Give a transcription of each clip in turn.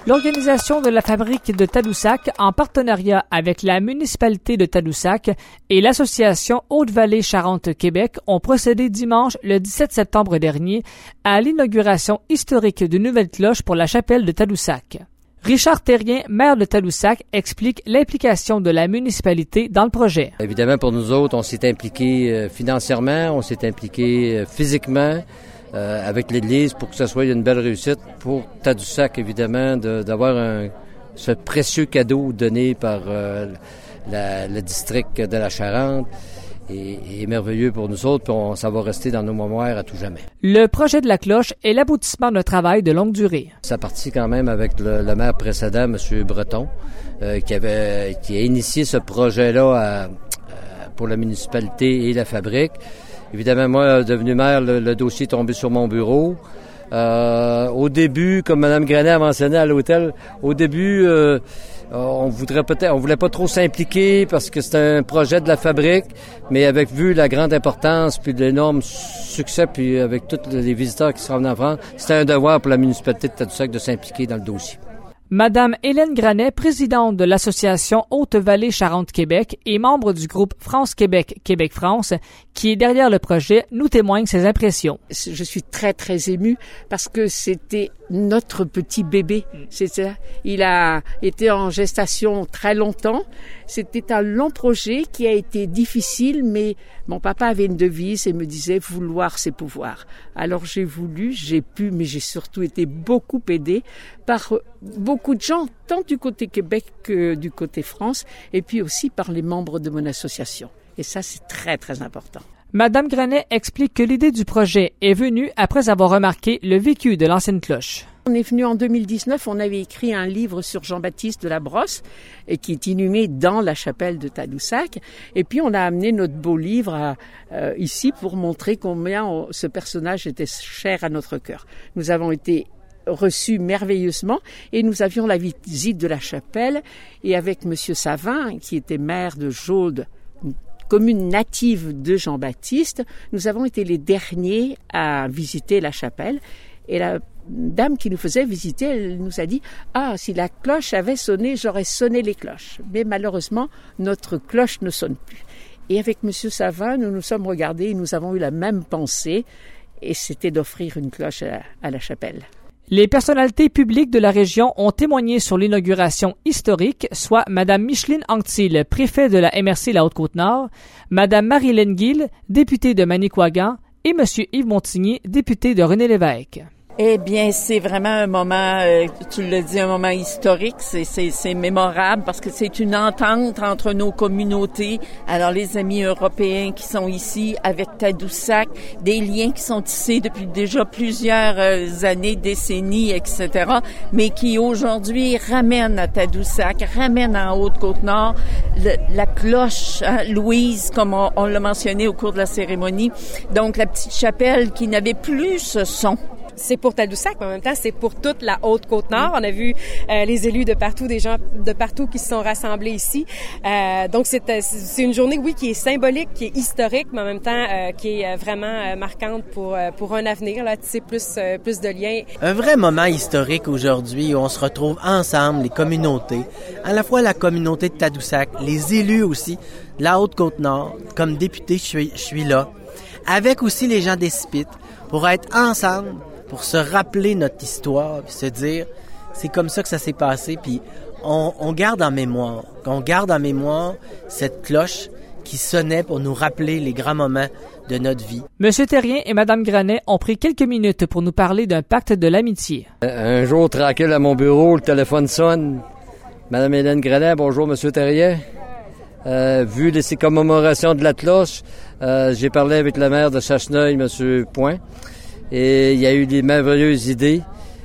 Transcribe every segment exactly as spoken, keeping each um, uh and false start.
L'organisation de la fabrique de Tadoussac, en partenariat avec la municipalité de Tadoussac et l'association Haute-Vallée Charente-Québec, ont procédé dimanche, le dix-sept septembre dernier, à l'inauguration historique d'une nouvelle cloche pour la chapelle de Tadoussac. Richard Terrien, maire de Tadoussac, explique l'implication de la municipalité dans le projet. Évidemment, pour nous autres, on s'est impliqué financièrement, on s'est impliqué physiquement euh, avec l'Église pour que ce soit une belle réussite pour Tadoussac, évidemment, de, d'avoir un, ce précieux cadeau donné par euh, la, le district de la Charente. Et, et merveilleux pour nous autres, puis on, ça va rester dans nos mémoires à tout jamais. Le projet de la cloche est l'aboutissement d'un travail de longue durée. Ça partit quand même avec le, le maire précédent, M. Breton, euh, qui avait qui a initié ce projet-là à, à, pour la municipalité et la fabrique. Évidemment, moi, devenu maire, le, le dossier est tombé sur mon bureau. Euh, au début, comme Mme Granet a mentionné à l'hôtel, au début, euh, on voudrait peut-être, on voulait pas trop s'impliquer parce que c'était un projet de la fabrique, mais avec vu la grande importance puis l'énorme succès puis avec tous les visiteurs qui se rendent en France, c'était un devoir pour la municipalité de Tadoussac de s'impliquer dans le dossier. Madame Hélène Granet, présidente de l'association Haute-Vallée Charente-Québec et membre du groupe France-Québec Québec-France, qui est derrière le projet, nous témoigne ses impressions. Je suis très, très émue parce que c'était notre petit bébé. C'était, il a été en gestation très longtemps. C'était un long projet qui a été difficile, mais mon papa avait une devise et me disait « vouloir, c'est pouvoir ». Alors j'ai voulu, j'ai pu, mais j'ai surtout été beaucoup aidée par beaucoup de gens, tant du côté Québec que du côté France, et puis aussi par les membres de mon association. Et ça, c'est très, très important. Madame Granet explique que l'idée du projet est venue après avoir remarqué le vécu de l'ancienne cloche. On est venu en deux mille dix-neuf, on avait écrit un livre sur Jean-Baptiste de la Brosse, et qui est inhumé dans la chapelle de Tadoussac. Et puis on a amené notre beau livre à, euh, ici pour montrer combien on, ce personnage était cher à notre cœur. Nous avons été reçus merveilleusement et nous avions la visite de la chapelle et avec Monsieur Savin, qui était maire de Jaude, commune native de Jean-Baptiste, nous avons été les derniers à visiter la chapelle. Et la dame qui nous faisait visiter, elle nous a dit « Ah, si la cloche avait sonné, j'aurais sonné les cloches. » Mais malheureusement, notre cloche ne sonne plus. Et avec Monsieur Savin, nous nous sommes regardés et nous avons eu la même pensée, et c'était d'offrir une cloche à, à la chapelle. Les personnalités publiques de la région ont témoigné sur l'inauguration historique, soit Mme Micheline Anctil, préfet de la M R C La Haute-Côte-Nord, Mme Marie-Hélène Guil, députée de Manicouagan, et M. Yves Montigny, député de René-Lévesque. Eh bien, c'est vraiment un moment, euh, tu l'as dit, un moment historique. C'est, c'est, c'est mémorable parce que c'est une entente entre nos communautés. Alors, les amis européens qui sont ici avec Tadoussac, des liens qui sont tissés depuis déjà plusieurs euh, années, décennies, et cetera, mais qui aujourd'hui ramènent à Tadoussac, ramènent en Haute-Côte-Nord le, la cloche, hein, Louise, comme on, on l'a mentionné au cours de la cérémonie. Donc, la petite chapelle qui n'avait plus ce son. C'est pour Tadoussac, mais en même temps, c'est pour toute la Haute-Côte-Nord. On a vu euh, les élus de partout, des gens de partout qui se sont rassemblés ici. Euh, donc, c'est, c'est une journée, oui, qui est symbolique, qui est historique, mais en même temps, euh, qui est vraiment euh, marquante pour euh, pour un avenir, là, tu sais, plus, euh, plus de liens. Un vrai moment historique aujourd'hui où on se retrouve ensemble, les communautés, à la fois la communauté de Tadoussac, les élus aussi de la Haute-Côte-Nord. Comme député, je suis, je suis là. Avec aussi les gens d'Espit, pour être ensemble, pour se rappeler notre histoire, puis se dire, c'est comme ça que ça s'est passé, puis on, on garde en mémoire, on garde en mémoire cette cloche qui sonnait pour nous rappeler les grands moments de notre vie. Monsieur Terrien et Madame Granet ont pris quelques minutes pour nous parler d'un pacte de l'amitié. Un jour, tranquille à mon bureau, le téléphone sonne. Madame Hélène Granet, bonjour Monsieur Terrien. Euh, vu les ces commémorations de la cloche, euh, j'ai parlé avec le maire de Chacheneuil, Monsieur Point. Et il y a eu des merveilleuses idées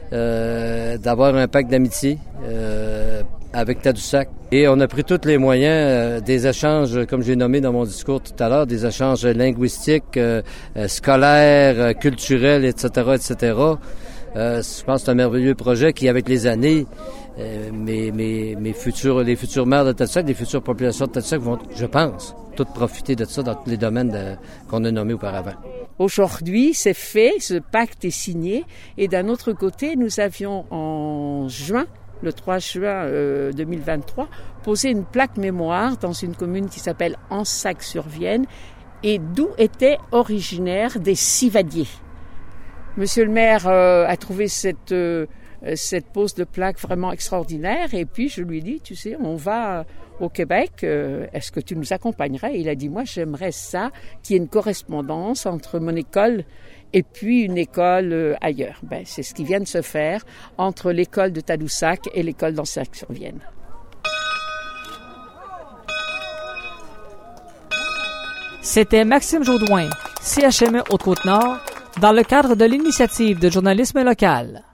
euh, d'avoir un pacte d'amitié euh, avec Tadoussac. Et on a pris tous les moyens euh, des échanges, comme j'ai nommé dans mon discours tout à l'heure, des échanges linguistiques, euh, euh, scolaires, euh, culturels, et cetera, et cetera. Euh, je pense que c'est un merveilleux projet qui, avec les années, euh, mes, mes, mes futurs, les futurs maires de Tadoussac, les futures populations de Tadoussac vont, je pense, toutes profiter de ça dans tous les domaines de, qu'on a nommés auparavant. Aujourd'hui, c'est fait, ce pacte est signé. Et d'un autre côté, nous avions en juin le trois juin euh, deux mille vingt-trois, poser une plaque mémoire dans une commune qui s'appelle Ansac-sur-Vienne et d'où étaient originaires des Civadiers. Monsieur le maire euh, a trouvé cette, euh, cette pose de plaque vraiment extraordinaire et puis je lui ai dit, tu sais, on va au Québec, euh, est-ce que tu nous accompagnerais? Et il a dit, moi j'aimerais ça, qu'il y ait une correspondance entre mon école et puis une école euh, ailleurs. Ben, c'est ce qui vient de se faire entre l'école de Tadoussac et l'école d'Ansac-sur-Vienne. C'était Maxime Jodoin, C H M E Haute-Côte-Nord, dans le cadre de l'initiative de journalisme local.